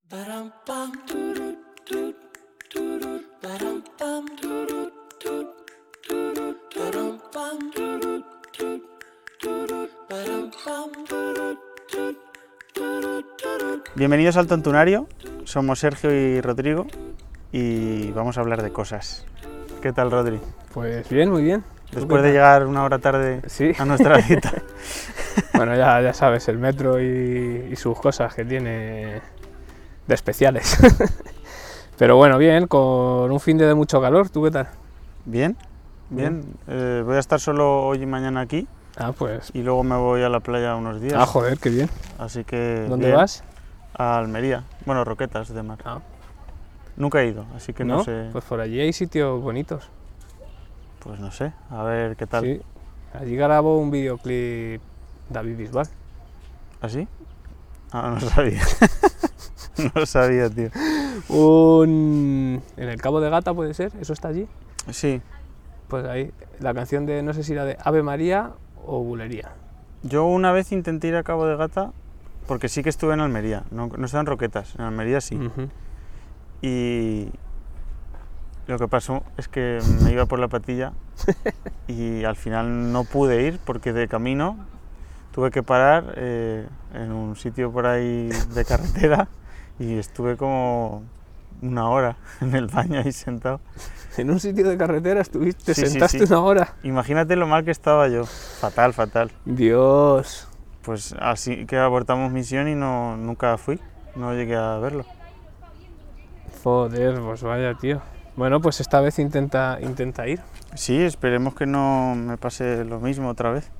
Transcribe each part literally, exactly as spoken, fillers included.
Bienvenidos al Tontunario, somos Sergio y Rodrigo y vamos a hablar de cosas. ¿Qué tal, Rodri? Pues bien, muy bien. Después de llegar una hora tarde sí. a nuestra cita. Bueno, ya, ya sabes, el metro y, y sus cosas que tiene de especiales. Pero bueno, bien, con un fin de, de mucho calor. ¿Tú qué tal? Bien, bien. bien. Eh, voy a estar solo hoy y mañana aquí. Ah, pues... Y luego me voy a la playa unos días. Ah, joder, qué bien. Así que... ¿Dónde bien. vas? A Almería. Bueno, Roquetas de Mar. Ah. Nunca he ido, así que no, ¿No? sé... Pues por allí hay sitios bonitos. Pues no sé, a ver qué tal. Sí, allí grabó un videoclip David Bisbal. ¿Ah, sí? Ah, no sabía. No sabía, tío. Un... En el Cabo de Gata, ¿puede ser? ¿Eso está allí? Sí. Pues ahí, la canción de, no sé si era de Ave María o Bulería. Yo una vez intenté ir a Cabo de Gata, porque sí que estuve en Almería, no, no estaba en Roquetas, en Almería sí. Uh-huh. Y lo que pasó es que me iba por la patilla y al final no pude ir porque de camino tuve que parar eh, en un sitio por ahí de carretera y estuve como una hora en el baño ahí sentado. ¿En un sitio de carretera estuviste, te sí, sentaste sí, sí. una hora? Imagínate lo mal que estaba yo, fatal, fatal. Dios. Pues así que abortamos misión y no, nunca fui, no llegué a verlo. Joder, pues vaya, tío. Bueno, pues esta vez intenta, intenta ir. Sí, esperemos que no me pase lo mismo otra vez.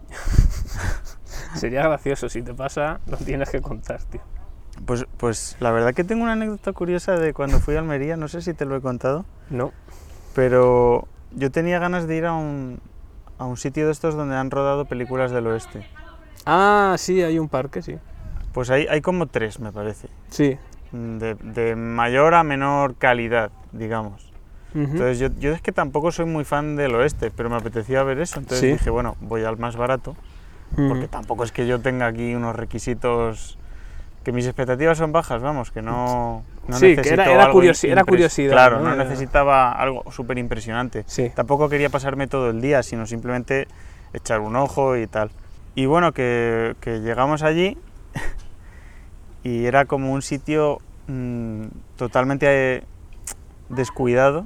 Sería gracioso, si te pasa, lo tienes que contar, tío. Pues, pues la verdad que tengo una anécdota curiosa de cuando fui a Almería, no sé si te lo he contado. No. Pero yo tenía ganas de ir a un, a un sitio de estos donde han rodado películas del oeste. Ah, sí, hay un parque, sí. Pues hay, hay como tres, me parece. Sí. De, de mayor a menor calidad, digamos. Uh-huh. Entonces yo, yo es que tampoco soy muy fan del oeste, pero me apetecía ver eso. Entonces ¿sí? Dije, bueno, voy al más barato, uh-huh. Porque tampoco es que yo tenga aquí unos requisitos... Que mis expectativas son bajas, vamos, que no, no sí, necesito que era, era, algo curiosi impres- era curiosidad. Claro, no, no necesitaba algo súper impresionante. Sí. Tampoco quería pasarme todo el día, sino simplemente echar un ojo y tal. Y bueno, que, que llegamos allí y era como un sitio mmm, totalmente descuidado.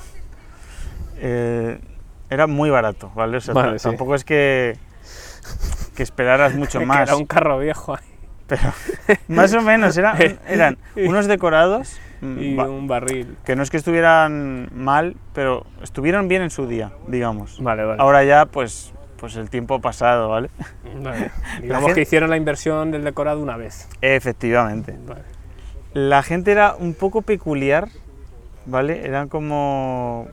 Eh, era muy barato, ¿vale? O sea, vale, tampoco sí. es que, que esperaras mucho que más. Era un carro viejo ahí. Pero más o menos, era, eran unos decorados y ba- un barril. Que no es que estuvieran mal, pero estuvieron bien en su día, digamos. Vale, vale. Ahora ya, pues, pues el tiempo pasado, ¿vale? Vale. Digamos gente... que hicieron la inversión del decorado una vez. Efectivamente. Vale. La gente era un poco peculiar, ¿vale? Eran como...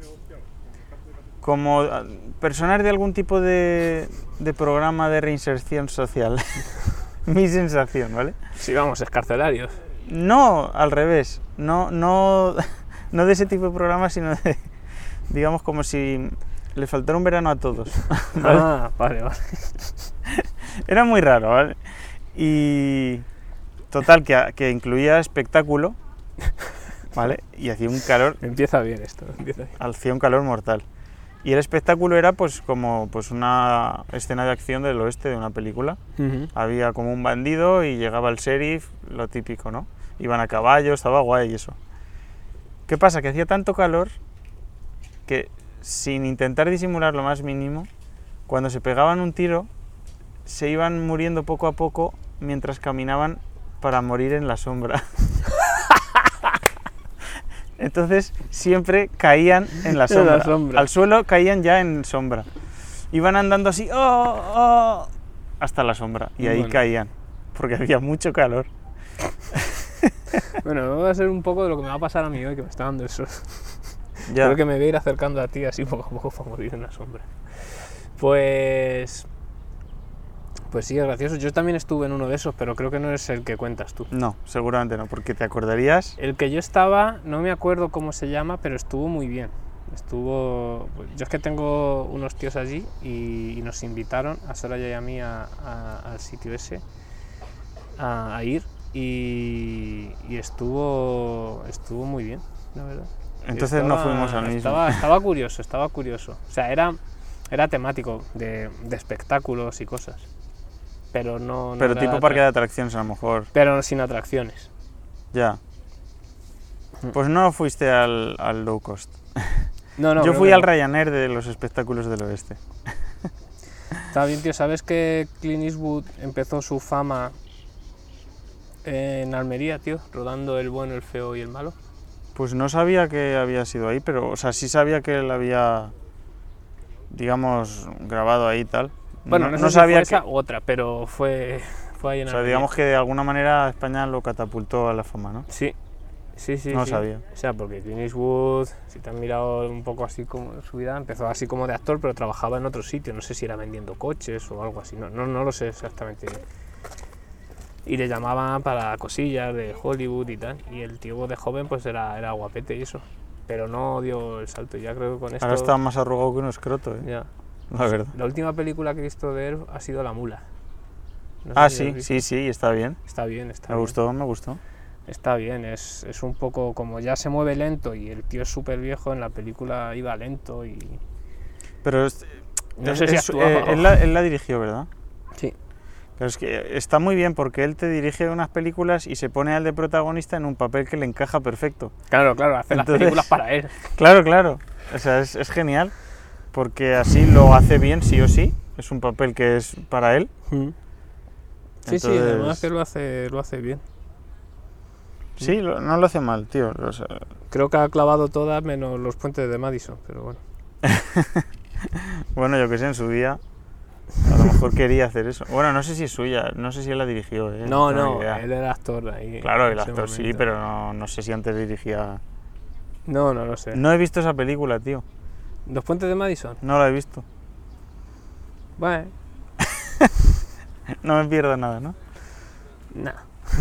como personas de algún tipo de, de programa de reinserción social. Mi sensación, ¿vale? Sí, vamos, escarcelarios. No, al revés. No, no, no de ese tipo de programas, sino de, digamos, como si le faltara un verano a todos. ¿Vale? Ah, vale, vale. Era muy raro, ¿vale? Y total, que, que incluía espectáculo, ¿vale? Y hacía un calor... Empieza bien esto, empieza bien. Hacía un calor mortal. Y el espectáculo era pues como pues una escena de acción del oeste de una película. Uh-huh. Había como un bandido y llegaba el sheriff, lo típico, ¿no? Iban a caballo, estaba guay y eso. ¿Qué pasa? Que hacía tanto calor que sin intentar disimular lo más mínimo, cuando se pegaban un tiro, se iban muriendo poco a poco mientras caminaban para morir en la sombra. Entonces siempre caían en la sombra. En la sombra. Al suelo caían ya en sombra. Iban andando así, oh, oh, hasta la sombra. Y ahí bueno. caían, porque había mucho calor. Bueno, va a ser un poco de lo que me va a pasar a mí hoy, que me está dando eso. Ya. Creo que me voy a ir acercando a ti así poco a poco para morir en la sombra. Pues... Pues sí, es gracioso. Yo también estuve en uno de esos, pero creo que no es el que cuentas tú. No, seguramente no, porque te acordarías... El que yo estaba, no me acuerdo cómo se llama, pero estuvo muy bien. Estuvo... Yo es que tengo unos tíos allí y, y nos invitaron a Soraya y a mí a, a, al sitio ese a, a ir y, y y estuvo estuvo muy bien, la verdad. Entonces estaba, no fuimos al mismo. Estaba, estaba curioso, estaba curioso. O sea, era, era temático de, de espectáculos y cosas. Pero no... no Pero era tipo parque de atracciones a lo mejor. Pero sin atracciones. Ya. Pues no fuiste al, al low cost. No, no, Yo fui que al no. Ryanair de los espectáculos del oeste. Está bien, tío. ¿Sabes que Clint Eastwood empezó su fama en Almería, tío? Rodando El bueno, el feo y el malo. Pues no sabía que había sido ahí, pero, o sea, sí sabía que él había, digamos, grabado ahí y tal. Bueno, no, no, sé no si sabía fue esa que, u otra, pero fue, fue ahí en o sea, Almería. digamos que de alguna manera España lo catapultó a la fama, ¿no? Sí, sí, sí. No sí. sabía. O sea, porque Clint Eastwood, si te han mirado un poco así como su vida, empezó así como de actor, pero trabajaba en otro sitio. No sé si era vendiendo coches o algo así. No, no, no lo sé exactamente. Y le llamaban para cosillas de Hollywood y tal. Y el tío de joven pues era, era guapete y eso. Pero no dio el salto. Ya creo que con esto... Ahora está más arrugado que un escroto, ¿eh? Ya. La verdad. La última película que he visto de él ha sido La Mula. No sé Ah, si la has sí, visto. sí, sí, está bien. Está bien, está Me bien. gustó, me gustó. Está bien, es, es un poco como ya se mueve lento y el tío es súper viejo, en la película iba lento y... Pero es, No es- sé si es- actuaba eh, o- él, la, él la dirigió, ¿verdad? Sí. Pero es que está muy bien porque él te dirige unas películas y se pone al de protagonista en un papel que le encaja perfecto. Claro, claro, hace Entonces- las películas para él. Claro, claro. O sea, es, es genial porque así lo hace bien, sí o sí. Es un papel que es para él. Sí, sí, Entonces- además que lo hace, lo hace bien. Sí, lo- no lo hace mal, tío. O sea, Creo que ha clavado todas menos los puentes de Madison, pero bueno. bueno, yo que sé, en su día a lo mejor quería hacer eso. Bueno, no sé si es suya, no sé si él la dirigió. ¿eh? No, tengo ni no, idea. él era actor ahí. Claro, en el ese actor sí, momento. pero no, no sé si antes dirigía... No, no lo sé. No he visto esa película, tío. ¿Los puentes de Madison? No la he visto. Bueno, No me pierdo nada, ¿no? nah.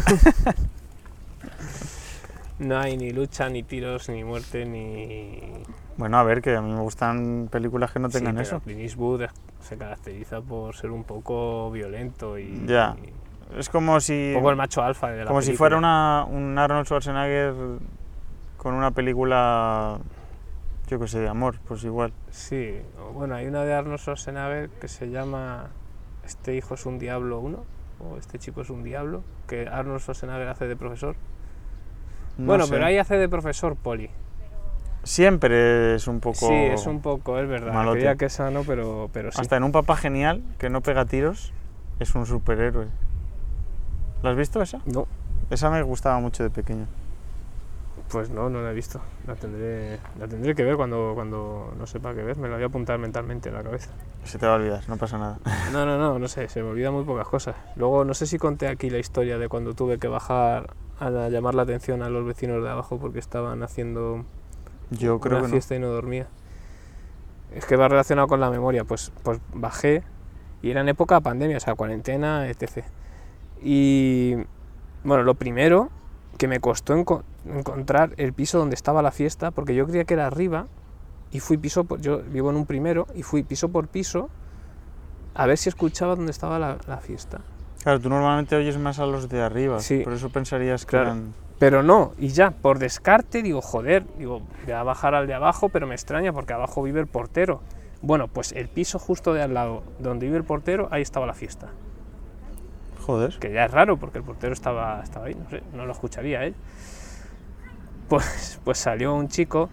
No hay ni lucha, ni tiros, ni muerte, ni... Bueno, a ver, que a mí me gustan películas que no tengan Sí, pero eso. Clint Eastwood se caracteriza por ser un poco violento y... Ya. y Es como si... un poco el macho alfa de la Como si película. fuera una, un Arnold Schwarzenegger con una película, yo que sé, de amor, pues igual. Sí, o bueno, hay una de Arnold Schwarzenegger que se llama Este hijo es un diablo uno, o Este chico es un diablo, que Arnold Schwarzenegger hace de profesor. No bueno, sé. pero ahí hace de profesor poli. Siempre es un poco... Sí, es un poco, es verdad. malote. Creía que esa no, pero, pero sí. Hasta en Un papá genial, que no pega tiros, es un superhéroe. ¿La has visto esa? No, Esa me gustaba mucho de pequeño. pues no, no la he visto. La tendré, la tendré que ver cuando, cuando no sepa qué ver. Me la voy a apuntar mentalmente en la cabeza. Se te va a olvidar, no pasa nada. No, no, no, no sé, se me olvidan muy pocas cosas. Luego, no sé si conté aquí la historia de cuando tuve que bajar a la- llamar la atención a los vecinos de abajo porque estaban haciendo Yo creo una que no. fiesta y no dormía. Es que va relacionado con la memoria, pues, pues bajé y era en época de pandemia, o sea, cuarentena, etcétera. Y bueno, lo primero que me costó enco- encontrar el piso donde estaba la fiesta, porque yo creía que era arriba y fui piso por, yo vivo en un primero y fui piso por piso a ver si escuchaba dónde estaba la, la fiesta. Claro, tú normalmente oyes más a los de arriba, Sí. por eso pensarías que Claro. eran... Pero no, y ya, por descarte digo, joder, digo, voy a bajar al de abajo, pero me extraña porque abajo vive el portero. Bueno, pues el piso justo de al lado, donde vive el portero, ahí estaba la fiesta. Joder. Que ya es raro porque el portero estaba, estaba ahí, no sé, no lo escucharía él. Pues, pues salió un chico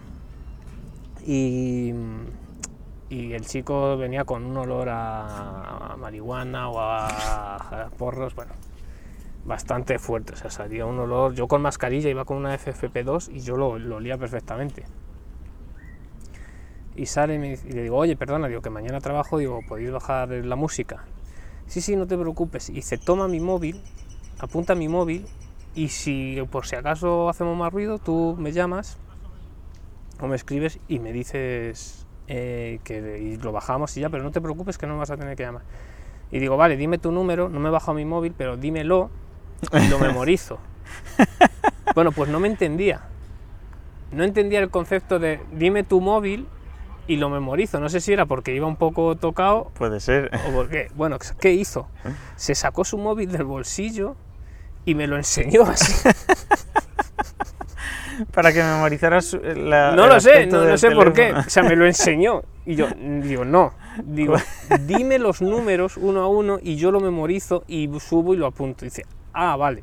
y, y el chico venía con un olor a, a marihuana o a, a porros, bueno, bastante fuerte, o sea, salía un olor, yo con mascarilla iba con una F F P dos y yo lo, lo olía perfectamente. Y sale y, me dice- y le digo, oye, perdona, digo que mañana trabajo, digo, ¿podéis bajar la música? Sí, sí, no te preocupes. Y se toma mi móvil, apunta mi móvil, y si por si acaso hacemos más ruido, tú me llamas o me escribes y me dices eh, que y lo bajamos y ya, pero no te preocupes que no me vas a tener que llamar. Y digo, vale, dime tu número, no me bajo a mi móvil, pero dímelo y lo memorizo. Bueno, pues no me entendía. No entendía el concepto de dime tu móvil y lo memorizo. No sé si era porque iba un poco tocado Puede ser. o porque, bueno, ¿qué hizo? Se sacó su móvil del bolsillo y me lo enseñó así. Para que memorizaras la. No lo sé, no, no sé por qué. O sea, me lo enseñó. Y yo digo, no. Digo, dime los números uno a uno y yo lo memorizo y subo y lo apunto. Y dice, ah, vale.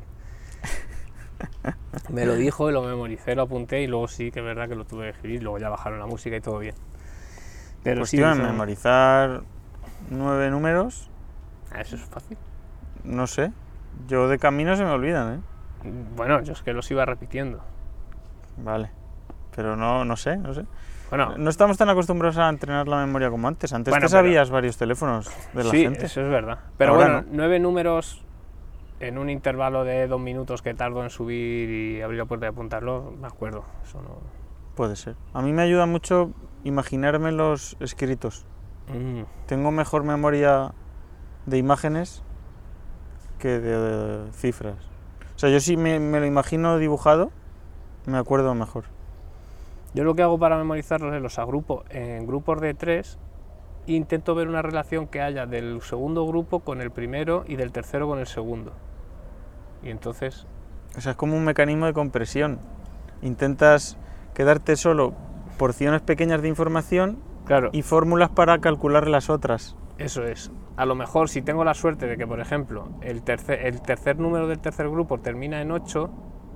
Me lo dijo, lo memoricé, lo apunté y luego sí que es verdad que lo tuve que escribir. Luego ya bajaron la música y todo bien. Pero pues sí, tío, eso... memorizar nueve números. Eso es fácil. No sé. Yo de camino se me olvidan, ¿eh? Bueno, yo es que los iba repitiendo. Vale. Pero no, no sé, no sé. Bueno, no estamos tan acostumbrados a entrenar la memoria como antes. Antes bueno, te sabías pero... varios teléfonos de la sí, gente. Sí, eso es verdad. Pero ahora bueno, no. nueve números en un intervalo de dos minutos que tardo en subir y abrir la puerta y apuntarlo, me acuerdo. Eso no... Puede ser. A mí me ayuda mucho imaginarme los escritos. Mm. Tengo mejor memoria de imágenes que de, de cifras. O sea, yo si me, me lo imagino dibujado, me acuerdo mejor. Yo lo que hago para memorizarlos es los agrupo en grupos de tres e intento ver una relación que haya del segundo grupo con el primero y del tercero con el segundo. Y entonces... O sea, es como un mecanismo de compresión. Intentas quedarte solo porciones pequeñas de información, claro, y fórmulas para calcular las otras. Eso es. A lo mejor si tengo la suerte de que, por ejemplo, el tercer, el tercer número del tercer grupo termina en ocho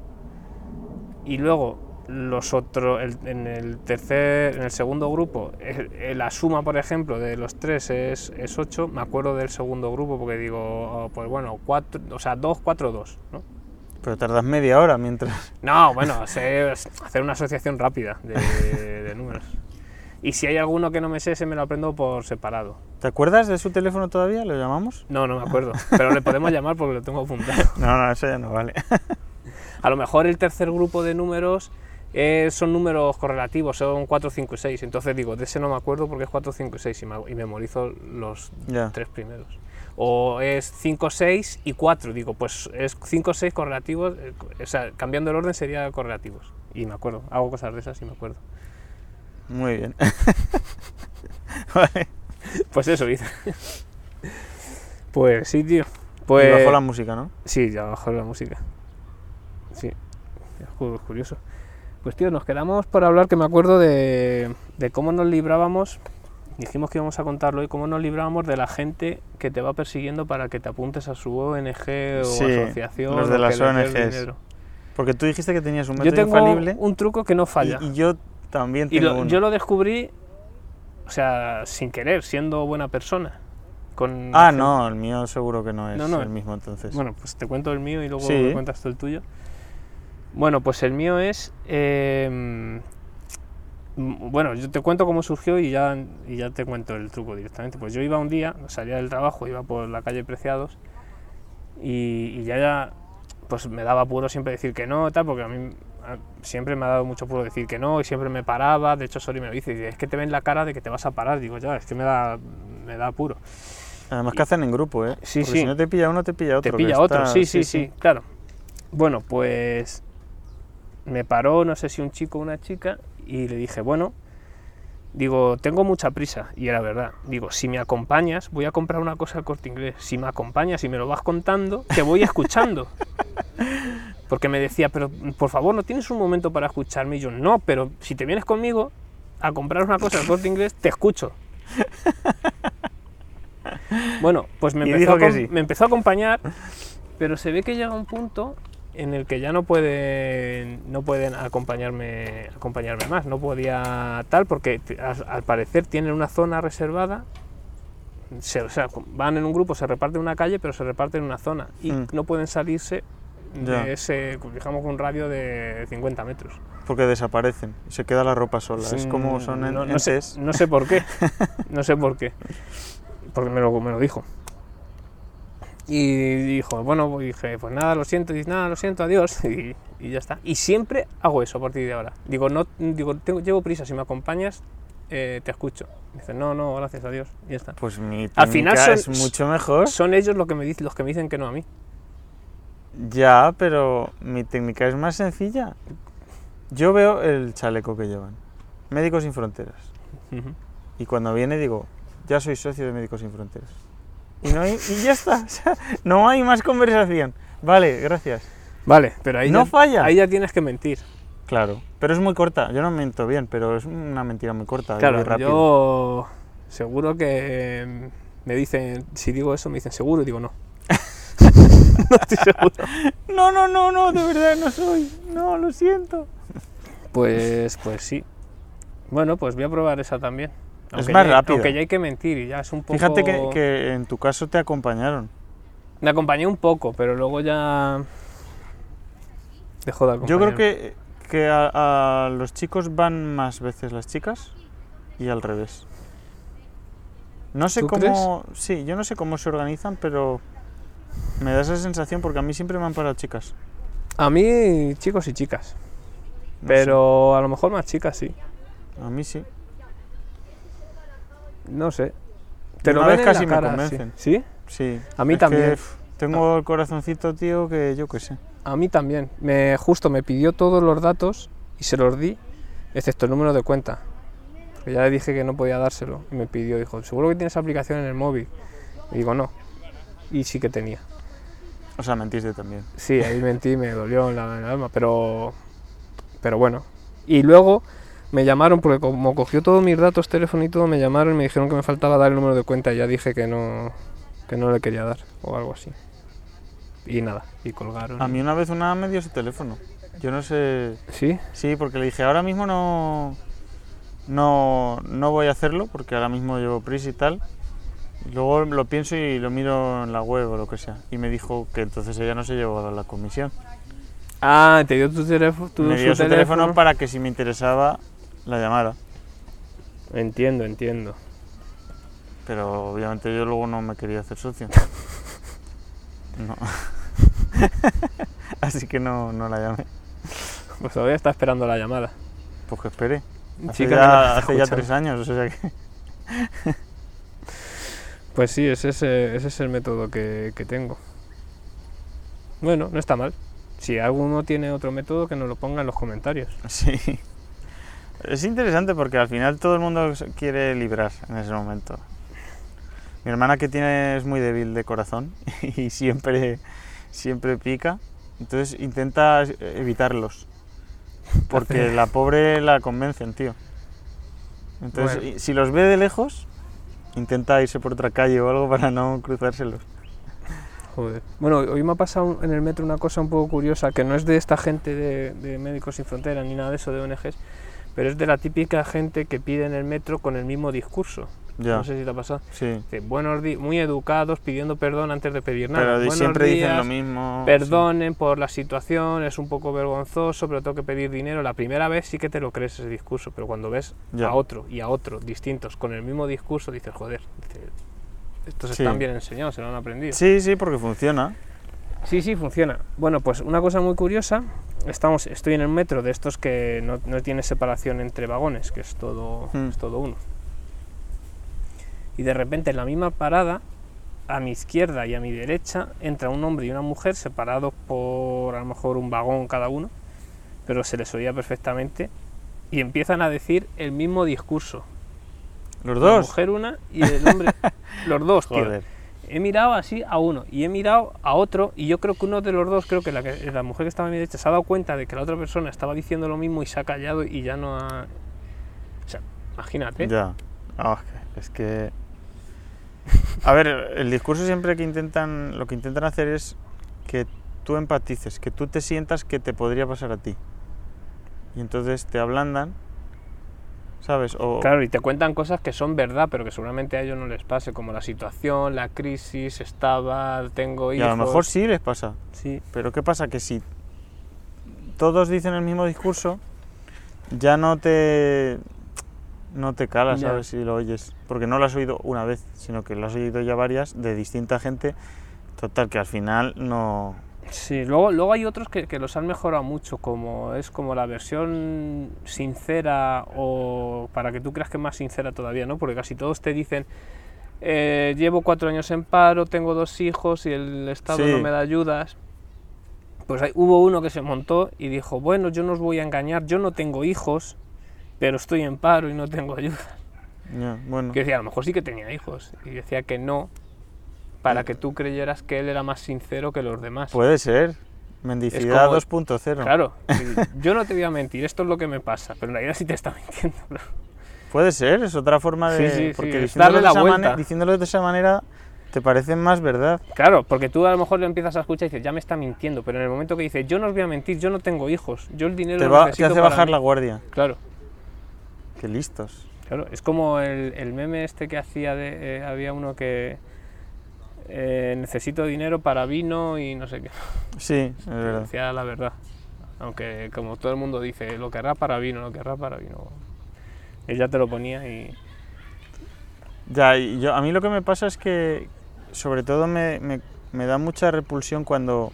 y luego los otros, el, en el tercer, en el segundo grupo, eh, la suma, por ejemplo, de los tres es, es ocho, me acuerdo del segundo grupo porque digo, oh, pues bueno, cuatro, o sea, dos, cuatro, dos, ¿no? Pero tardas media hora mientras... No, bueno, hacer, hacer una asociación rápida de, de números. Y si hay alguno que no me sé, se me lo aprendo por separado. ¿Te acuerdas de su teléfono todavía? ¿Lo llamamos? No, no me acuerdo, pero le podemos llamar porque lo tengo apuntado. No, no, eso ya no vale. A lo mejor el tercer grupo de números eh, son números correlativos, son cuatro, cinco y seis. Entonces digo, de ese no me acuerdo porque es cuatro, cinco y seis y, me, y memorizo los ya. tres primeros. O es cinco, seis y cuatro. Digo, pues es cinco, seis correlativos, eh, o sea, cambiando el orden sería correlativos. Y me acuerdo, hago cosas de esas y me acuerdo. Muy bien. Vale. Pues eso hice. Pues sí, tío. Pues... Y bajó la música, ¿no? Sí, ya bajó la música. Sí, es curioso. Pues tío, nos quedamos por hablar, que me acuerdo de, de cómo nos librábamos, dijimos que íbamos a contarlo, y cómo nos librábamos de la gente que te va persiguiendo para que te apuntes a su O N G o sí, asociación. Los de las O N Ges. Porque tú dijiste que tenías un método yo tengo infalible. Un truco que no falla. Y, y yo también tengo y lo, uno. Yo lo descubrí, o sea, sin querer, siendo buena persona. Con ah, no, el mío seguro que no es no, no. el mismo entonces. Bueno, pues te cuento el mío y luego sí. me cuentas tú el tuyo. Bueno, pues el mío es... Eh, bueno, yo te cuento cómo surgió y ya, y ya te cuento el truco directamente. Pues yo iba un día, salía del trabajo, iba por la calle Preciados y, y ya, ya pues me daba apuro siempre decir que no, tal, porque a mí siempre me ha dado mucho apuro decir que no y siempre me paraba. De hecho, Sori me lo dice, dice, es que te ven la cara de que te vas a parar. Digo, ya, es que me da, me da apuro. Además que hacen en grupo, ¿eh? Sí, porque sí. si no te pilla uno, te pilla otro. Te pilla otro, está... sí, sí, sí, sí, sí, claro. Bueno, pues me paró, no sé si un chico o una chica, y le dije, bueno, digo, tengo mucha prisa, y era verdad. Digo, si me acompañas, voy a comprar una cosa al Corte Inglés. Si me acompañas y me lo vas contando, te voy escuchando. Porque me decía, pero por favor, ¿no tienes un momento para escucharme? Y yo, no, pero si te vienes conmigo a comprar una cosa al Corte Inglés, te escucho. Bueno, pues me empezó, a, sí. me empezó a acompañar, pero se ve que llega un punto en el que ya no pueden, no pueden acompañarme, acompañarme más, no podía tal, porque al, al parecer tienen una zona reservada, se, o sea, van en un grupo, se reparten una calle, pero se reparten una zona y mm. no pueden salirse ya. de ese, digamos, un radio de cincuenta metros. Porque desaparecen, se queda la ropa sola, sí, es como son en, no, no, sé, no sé por qué, no sé por qué, porque me lo, me lo dijo. Y dijo, bueno, dije, pues nada, lo siento, dice, nada, lo siento, adiós, y, y ya está. Y siempre hago eso a partir de ahora. Digo, no, digo, tengo, llevo prisa, si me acompañas, eh, te escucho. Dice, no, no, gracias a Dios, y ya está. Pues mi al final son, es mucho mejor. Son ellos los que, me dicen, los que me dicen que no a mí. Ya, pero mi técnica es más sencilla. Yo veo el chaleco que llevan, Médicos Sin Fronteras. Uh-huh. Y cuando viene digo, ya soy socio de Médicos Sin Fronteras. Y, no hay, y ya está, o sea, no hay más conversación. Vale, gracias. Vale, pero ahí, no ya, falla. ahí ya tienes que mentir. Claro, pero es muy corta, yo no miento bien, pero es una mentira muy corta. Claro, muy rápido. yo seguro que me dicen, si digo eso me dicen seguro y digo no. No estoy seguro. No, no, no, no, de verdad no soy, no, lo siento. Pues, pues sí. Bueno, pues voy a probar esa también. Es más ya, rápido. Aunque ya hay que mentir y ya es un poco... Fíjate que, que en tu caso te acompañaron. Me acompañé un poco, pero luego ya dejó de acompañar. Yo creo que, que a, a los chicos van más veces las chicas y al revés. No sé ¿Tú cómo... Sí, yo no sé cómo se organizan, pero me da esa sensación porque a mí siempre me han parado chicas. A mí, chicos y chicas. No Pero sé. A lo mejor más chicas, sí. A mí sí. No sé. Te Una lo vez ven casi en la me cara, convencen. ¿sí? ¿Sí? Sí. A mí es también. Que, uf, tengo el corazoncito, tío, que yo qué sé. A mí también. Me, justo me pidió todos los datos y se los di, excepto el número de cuenta. Porque ya le dije que no podía dárselo. Y me pidió, dijo, ¿seguro que tienes aplicación en el móvil? Y digo, no. Y sí que tenía. O sea, mentiste también. Sí, ahí mentí, me dolió en la, en el alma, pero, pero bueno. Y luego me llamaron, porque como cogió todos mis datos, teléfono y todo, me llamaron y me dijeron que me faltaba dar el número de cuenta y ya dije que no, que no le quería dar, o algo así. Y nada, y colgaron. A mí una vez una me dio su teléfono. Yo no sé... ¿Sí? Sí, porque le dije, ahora mismo no, no, no voy a hacerlo, porque ahora mismo llevo prisa y tal. Y luego lo pienso y lo miro en la web o lo que sea. Y me dijo que entonces ella no se llevó a la comisión. Ah, te dio tu teléfono. Tu, me dio su teléfono, teléfono para que si me interesaba la llamara. Entiendo, entiendo. Pero obviamente yo luego no me quería hacer socio. No. Así que no, no la llamé. Pues todavía está esperando la llamada. Pues que espere. Hace, Chica, ya, no me hace ya escuchan. tres años, o sea que... Pues sí, ese es, ese es el método que, que tengo. Bueno, no está mal. Si alguno tiene otro método, que nos lo ponga en los comentarios. Sí. Es interesante porque al final todo el mundo quiere librar en ese momento. Mi hermana, que tiene, es muy débil de corazón y siempre, siempre pica, entonces intenta evitarlos. Porque la pobre la convencen, tío. Entonces, Bueno. si los ve de lejos, intenta irse por otra calle o algo para no cruzárselos. Joder. Bueno, hoy me ha pasado en el metro una cosa un poco curiosa, que no es de esta gente de, de Médicos Sin Fronteras ni nada de eso, de O N Ges, pero es de la típica gente que pide en el metro con el mismo discurso. Ya. No sé si te ha pasado. Sí. Dice, buenos días, muy educados, pidiendo perdón antes de pedir nada. Pero Buenos siempre días, dicen lo mismo. perdonen sí. por la situación, es un poco vergonzoso, pero tengo que pedir dinero. La primera vez sí que te lo crees ese discurso, pero cuando ves Ya. a otro y a otro distintos con el mismo discurso, dices, joder, dices, estos Sí. están bien enseñados, se lo han aprendido. Sí, sí, porque funciona. Sí, sí, funciona. Bueno, pues una cosa muy curiosa, estamos, estoy en el metro de estos que no, no tiene separación entre vagones, que es todo, Hmm. es todo uno. Y de repente en la misma parada, a mi izquierda y a mi derecha, entra un hombre y una mujer separados por a lo mejor un vagón cada uno, pero se les oía perfectamente, y empiezan a decir el mismo discurso. Los La dos. mujer una y el hombre, los dos, tío. Joder. He mirado así a uno y he mirado a otro, y yo creo que uno de los dos, creo que la, que, la mujer que estaba a mi derecha se ha dado cuenta de que la otra persona estaba diciendo lo mismo y se ha callado y ya no ha... O sea, imagínate. Ya. Oh, es que... A ver, el discurso siempre que intentan... Lo que intentan hacer es que tú empatices, que tú te sientas que te podría pasar a ti. Y entonces te ablandan, ¿sabes? O... Claro, y te cuentan cosas que son verdad, pero que seguramente a ellos no les pase, como la situación, la crisis, estaba, tengo Y hijos... a lo mejor sí les pasa. Sí. Pero ¿qué pasa? Que si todos dicen el mismo discurso, ya no te... no te cala, Ya. ¿sabes? Si lo oyes. Porque no lo has oído una vez, sino que lo has oído ya varias de distinta gente. Total, que al final no... Sí, luego, luego hay otros que, que los han mejorado mucho, como es como la versión sincera, o para que tú creas que es más sincera todavía, ¿no? Porque casi todos te dicen, eh, llevo cuatro años en paro, tengo dos hijos y el Estado Sí. no me da ayudas. Pues hay, hubo uno que se montó y dijo, bueno, yo no os voy a engañar, yo no tengo hijos, pero estoy en paro y no tengo ayuda. Ya, bueno. Que decía, a lo mejor sí que tenía hijos, y decía que no, para que tú creyeras que él era más sincero que los demás. Puede ser. Mendicidad dos punto cero. Claro, yo no te voy a mentir, esto es lo que me pasa, pero en realidad sí te está mintiendo. Claro. Puede ser, es otra forma de... Sí, sí, porque sí, diciéndolo, darle de la esa vuelta. mane- diciéndolo de esa manera te parece más verdad. Claro, porque tú a lo mejor lo empiezas a escuchar y dices, ya me está mintiendo, pero en el momento que dices, yo no os voy a mentir, yo no tengo hijos, yo el dinero Te, lo va, te necesito hace para bajar mí. la guardia. Claro, Qué listos. claro, es como el, el meme este que hacía, de, eh, había uno que eh, necesito dinero para vino y no sé qué. Sí, es verdad. Decía la verdad, aunque como todo el mundo dice, lo querrá para vino, lo querrá para vino. Ella te lo ponía y... Ya, y yo, a mí lo que me pasa es que sobre todo me, me, me da mucha repulsión cuando,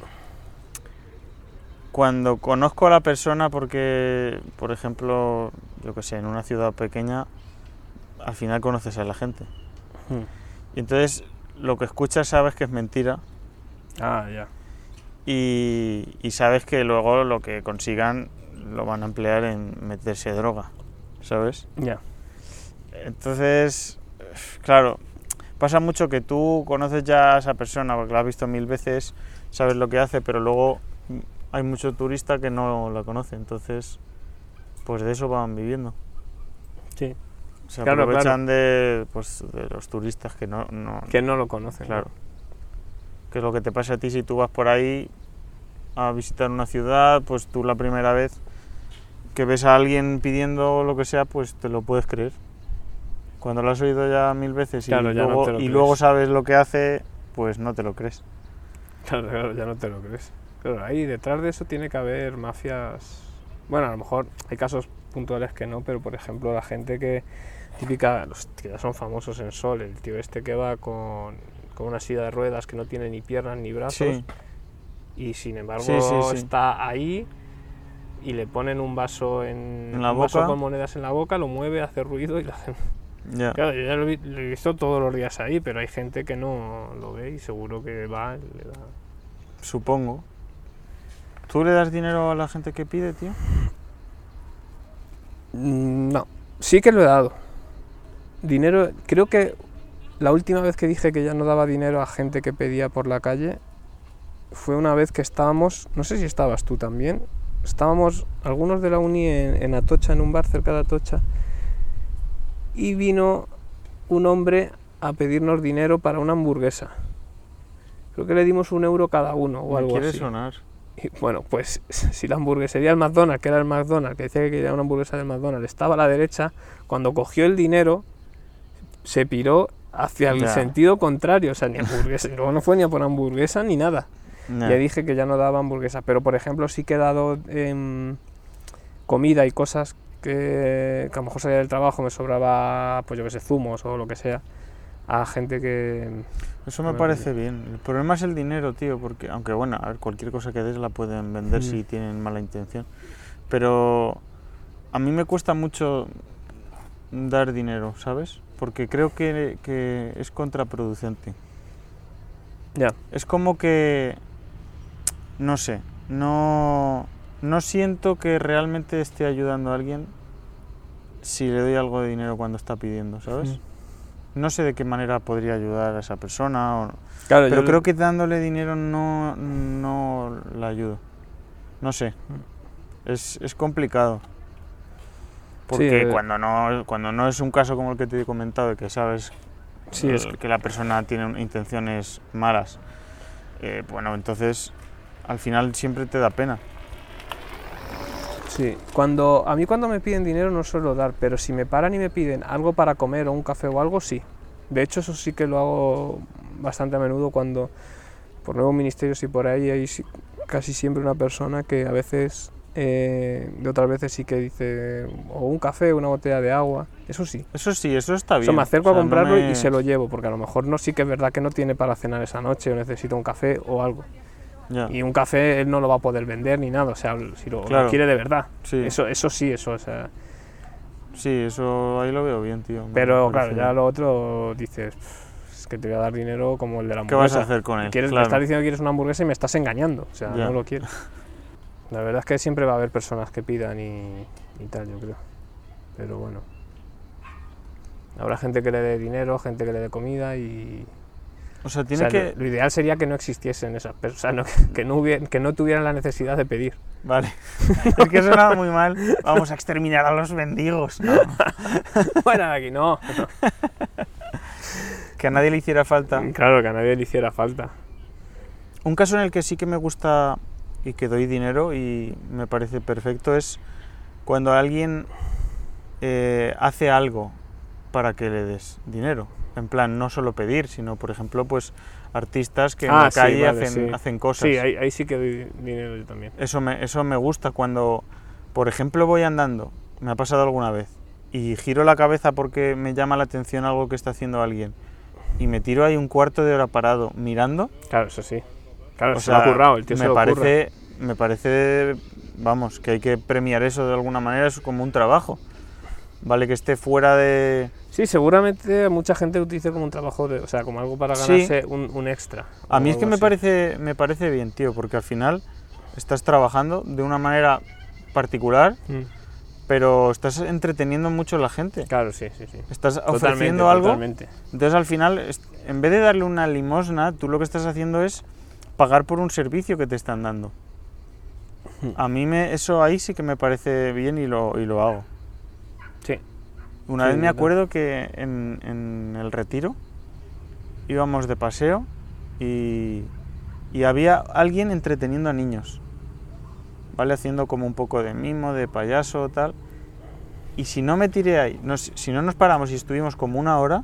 cuando conozco a la persona porque, por ejemplo, yo que sé, en una ciudad pequeña, al final conoces a la gente. Hmm. Y entonces lo que escuchas sabes que es mentira Ah, ya. y, y sabes que luego lo que consigan lo van a emplear en meterse droga, ¿sabes? Ya. Entonces, claro, pasa mucho que tú conoces ya a esa persona porque la has visto mil veces, sabes lo que hace, pero luego hay mucho turista que no la conoce, entonces pues de eso van viviendo. Sí. Se Claro, aprovechan de, pues, de los turistas que no, no... Que no lo conocen. Claro. Que es lo que te pasa a ti si tú vas por ahí a visitar una ciudad, pues tú la primera vez que ves a alguien pidiendo lo que sea, pues te lo puedes creer. Cuando lo has oído ya mil veces y, Claro, ya no luego, te lo y crees. luego sabes lo que hace, pues no te lo crees. Claro, claro, ya no te lo crees. Claro, ahí detrás de eso tiene que haber mafias... Bueno, a lo mejor hay casos puntuales que no, pero por ejemplo la gente que... Típica, los que ya son famosos en Sol, el tío este que va con, con una silla de ruedas que no tiene ni piernas ni brazos Sí, y sin embargo Sí, sí, sí. está ahí y le ponen un vaso en, En la un vaso boca. con monedas en la boca, lo mueve, hace ruido y lo hace... ya. Claro, yo ya lo, vi- lo he visto todos los días ahí, pero hay gente que no lo ve y seguro que va y le da... Supongo. ¿Tú le das dinero a la gente que pide, tío? Mm, No, sí que lo he dado. Dinero, creo que la última vez que dije que ya no daba dinero a gente que pedía por la calle fue una vez que estábamos, no sé si estabas tú también, estábamos algunos de la uni en, en Atocha, en un bar cerca de Atocha, y vino un hombre a pedirnos dinero para una hamburguesa. Creo que le dimos un euro cada uno o Me algo quiere así. sonar. Y bueno, pues si la hamburguesería del McDonald's, que era el McDonald's, que decía que quería una hamburguesa del McDonald's, estaba a la derecha, cuando cogió el dinero, se piró hacia el Ya. sentido contrario, o sea, ni hamburguesa, luego no fue ni a por hamburguesa ni nada. Ya. Ya dije que ya no daba hamburguesa, pero por ejemplo sí que he dado em, comida y cosas que, que a lo mejor salía del trabajo, me sobraba, pues yo que sé, zumos o lo que sea, a gente que... Eso me parece bien. El problema es el dinero, tío, porque, aunque bueno, a ver, cualquier cosa que des la pueden vender Mm. si tienen mala intención. Pero a mí me cuesta mucho dar dinero, ¿sabes? Porque creo que, que es contraproducente. Ya, Es como que, no sé, no, no siento que realmente esté ayudando a alguien si le doy algo de dinero cuando está pidiendo, ¿sabes? Mm. No sé de qué manera podría ayudar a esa persona, o, claro, pero yo- creo que dándole dinero no, no la ayudo. No sé, es, es complicado. Porque eh. cuando, no, cuando no es un caso como el que te he comentado, de que sabes Sí, es eh, que la persona tiene intenciones malas, eh, bueno, entonces al final siempre te da pena. Sí, cuando, a mí cuando me piden dinero no suelo dar, pero si me paran y me piden algo para comer o un café o algo, sí. De hecho, eso sí que lo hago bastante a menudo cuando por nuevos ministerios y por ahí hay sí- casi siempre una persona que a veces, eh, de otras veces sí que dice o un café o una botella de agua, eso sí. Eso sí, eso está bien. Eso me acerco O sea, a comprarlo no me- y se lo llevo, porque a lo mejor no sí que es verdad que no tiene para cenar esa noche o necesita un café o algo. Ya. Y un café él no lo va a poder vender ni nada, o sea, si lo, lo Claro. quiere de verdad. Sí. Eso, eso sí, eso, o sea... Sí, eso ahí lo veo bien, tío. me Pero parece claro, ya bien. lo otro dices, "Pff, es que te voy a dar dinero como el de la ¿Qué hamburguesa. vas a hacer con él? Quieres, Claro. Me estás diciendo que quieres una hamburguesa y me estás engañando, o sea, Ya. no lo quieres. La verdad es que siempre va a haber personas que pidan y, y tal, yo creo. Pero bueno. Habrá gente que le dé dinero, gente que le dé comida y... O sea, tiene o sea, que... lo, lo ideal sería que no existiesen esas personas, o sea, no, que, no hubiera, que no tuvieran la necesidad de pedir. Vale. Es que suena muy mal. Vamos a exterminar a los mendigos. No. Bueno, aquí no, no. Que a nadie le hiciera falta. Claro, que a nadie le hiciera falta. Un caso en el que sí que me gusta y que doy dinero y me parece perfecto es cuando alguien eh, hace algo para que le des dinero. En plan, no solo pedir, sino, por ejemplo, pues artistas que ah, en la sí, calle vale, hacen, sí. hacen cosas. Sí, ahí, ahí sí que doy dinero yo también. Eso me, eso me gusta cuando, por ejemplo, voy andando, me ha pasado alguna vez, y giro la cabeza porque me llama la atención algo que está haciendo alguien, y me tiro ahí un cuarto de hora parado mirando. Claro, eso sí. Claro, o se sea, lo ha currado, el tío me se lo parece, me parece, vamos, que hay que premiar eso de alguna manera, es como un trabajo. Vale que esté fuera de... Sí, seguramente mucha gente lo utiliza como un trabajo, de, o sea, como algo para ganarse sí. un, un extra. A mí es que me parece, me parece bien, tío, porque al final estás trabajando de una manera particular, mm. pero estás entreteniendo mucho a la gente. Claro, sí, sí, sí. Estás totalmente, ofreciendo algo, totalmente. Entonces al final, en vez de darle una limosna, tú lo que estás haciendo es pagar por un servicio que te están dando. Mm. A mí me, eso ahí sí que me parece bien y lo, y lo hago. Sí. Una sí, vez me acuerdo que en, en el Retiro íbamos de paseo y, y había alguien entreteniendo a niños, ¿vale? Haciendo como un poco de mimo, de payaso, tal. Y si no me tiré ahí, no, si no nos paramos y estuvimos como una hora,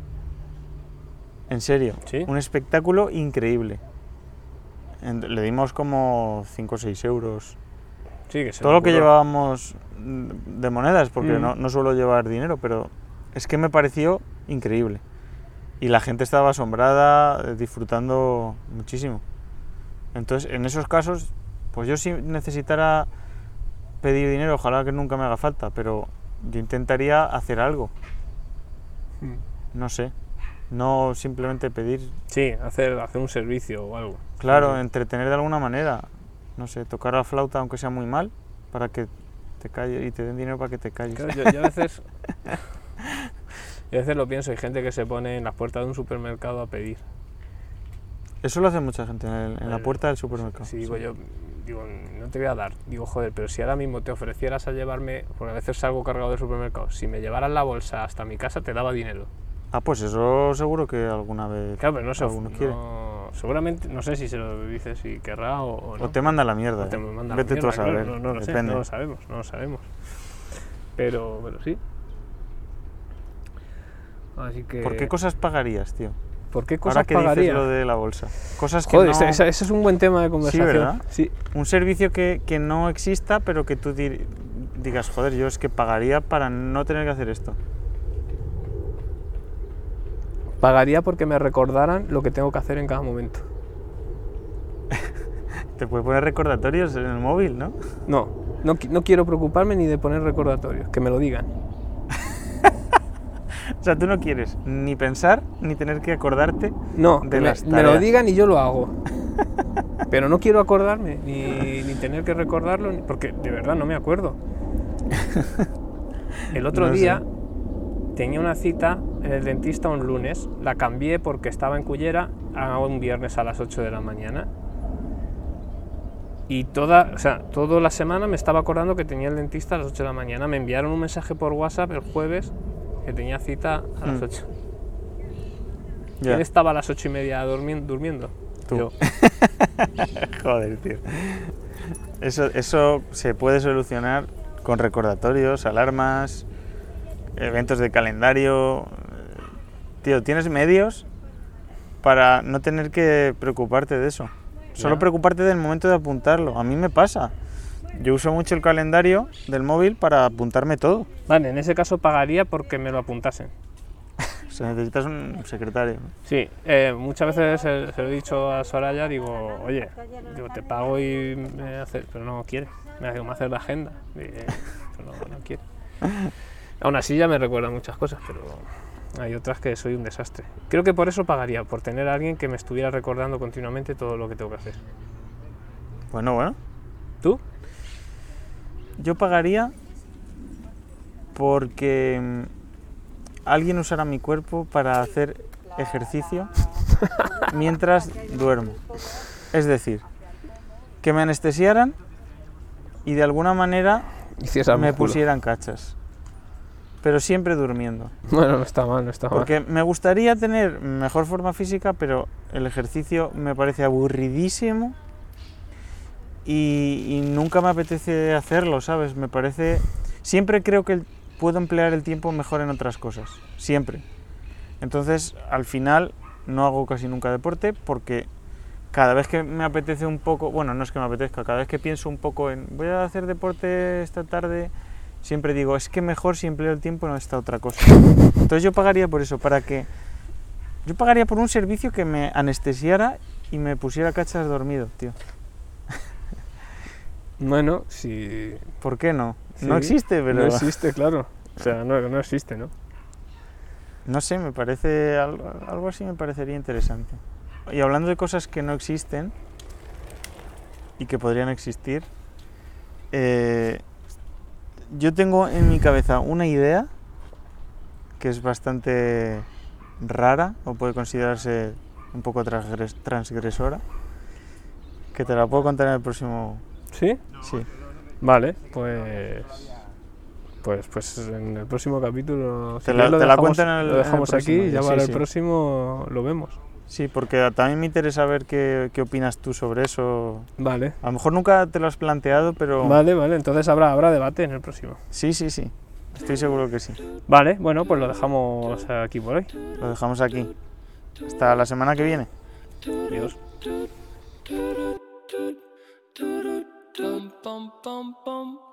en serio, ¿sí? Un espectáculo increíble. En, le dimos como cinco o seis euros. Sí, que se todo lo que llevábamos de monedas, porque mm. no, no suelo llevar dinero, pero es que me pareció increíble. Y la gente estaba asombrada, disfrutando muchísimo. Entonces, en esos casos, pues yo si necesitara pedir dinero, ojalá que nunca me haga falta, pero yo intentaría hacer algo. Mm. No sé, no simplemente pedir... Sí, hacer, hacer un servicio o algo. Claro, sí. Entretener de alguna manera. No sé, tocar la flauta aunque sea muy mal, para que te calles y te den dinero para que te calles. Claro, yo, yo, a veces, yo a veces lo pienso, hay gente que se pone en las puertas de un supermercado a pedir. Eso lo hace mucha gente, en, el, en la puerta del supermercado. Si digo sí. yo, digo, no te voy a dar, digo, joder, pero si ahora mismo te ofrecieras a llevarme, porque a veces salgo cargado del supermercado, si me llevaras la bolsa hasta mi casa te daba dinero. Ah, pues eso seguro que alguna vez claro, pero no sé, alguno no, quiere. Seguramente, no sé si se lo dices si querrá o, o no. O te manda la mierda. O te eh. manda Vete la tú mierda, a saber. Claro, no, no, lo sé, no lo sabemos, no lo sabemos. Pero, pero sí. Así que... ¿Por qué cosas pagarías, tío? ¿Por qué cosas Ahora que pagaría? dices lo de la bolsa. Cosas que Joder, no... ese, ese es un buen tema de conversación. Sí, ¿verdad? Sí. Un servicio que, que no exista, pero que tú dir, digas, joder, yo es que pagaría para no tener que hacer esto. Pagaría porque me recordaran lo que tengo que hacer en cada momento. Te puedes poner recordatorios en el móvil, ¿no? No, no, no quiero preocuparme ni de poner recordatorios, que me lo digan. O sea, tú no quieres ni pensar ni tener que acordarte no, de que las me, tareas. me lo digan y yo lo hago. Pero no quiero acordarme ni, ni tener que recordarlo, porque de verdad no me acuerdo. El otro no día sé. tenía una cita en el dentista un lunes, la cambié porque estaba en Cullera a un viernes a las ocho de la mañana. Y toda, o sea, toda la semana me estaba acordando que tenía el dentista a las ocho de la mañana. Me enviaron un mensaje por WhatsApp el jueves que tenía cita a las ocho. Mm. ¿Quién yeah. estaba a las ocho y media durmiendo? durmiendo? Tú. Yo. Joder, tío. Eso, eso se puede solucionar con recordatorios, alarmas, eventos de calendario. Tío, tienes medios para no tener que preocuparte de eso. Solo yeah. preocuparte del momento de apuntarlo. A mí me pasa. Yo uso mucho el calendario del móvil para apuntarme todo. Vale, en ese caso pagaría porque me lo apuntasen. O sea, necesitas un secretario. Sí, eh, muchas veces se, se lo he dicho a Soraya, digo, oye, digo, te pago y me haces, pero no quiere. Me hace, me hace la agenda, y, eh, pero no, no quiere. Aún así ya me recuerda muchas cosas, pero hay otras que soy un desastre. Creo que por eso pagaría, por tener a alguien que me estuviera recordando continuamente todo lo que tengo que hacer. Bueno, bueno. ¿Tú? Yo pagaría porque alguien usara mi cuerpo para hacer ejercicio mientras duermo. Es decir, que me anestesiaran y de alguna manera me pusieran cachas. Pero siempre durmiendo. Bueno, no está mal, no está mal. Porque me gustaría tener mejor forma física, pero el ejercicio me parece aburridísimo y, y nunca me apetece hacerlo, ¿sabes? Me parece... Siempre creo que puedo emplear el tiempo mejor en otras cosas, siempre. Entonces, al final, no hago casi nunca deporte porque cada vez que me apetece un poco... Bueno, no es que me apetezca, cada vez que pienso un poco en voy a hacer deporte esta tarde... Siempre digo, es que mejor si empleo el tiempo en esta otra cosa. Entonces yo pagaría por eso, para que... Yo pagaría por un servicio que me anestesiara y me pusiera cachas dormido, tío. Bueno, si... ¿Por qué no? Sí, no existe, pero... No existe, claro. O sea, no, no existe, ¿no? No sé, me parece... Algo, algo así me parecería interesante. Y hablando de cosas que no existen y que podrían existir... Eh, yo tengo en mi cabeza una idea que es bastante rara o puede considerarse un poco transgres transgresora, que te la puedo contar en el próximo... ¿Sí? Sí. Vale, pues... Pues, pues en el próximo capítulo... Te la, lo te dejamos, la cuento en el, lo dejamos en el próximo, aquí y ya sí, para sí. el próximo lo vemos. Sí, porque también me interesa ver qué, qué opinas tú sobre eso. Vale. A lo mejor nunca te lo has planteado, pero... Vale, vale, entonces habrá, habrá debate en el próximo. Sí, sí, sí. Estoy seguro que sí. Vale, bueno, pues lo dejamos aquí por hoy. Lo dejamos aquí. Hasta la semana que viene. Adiós.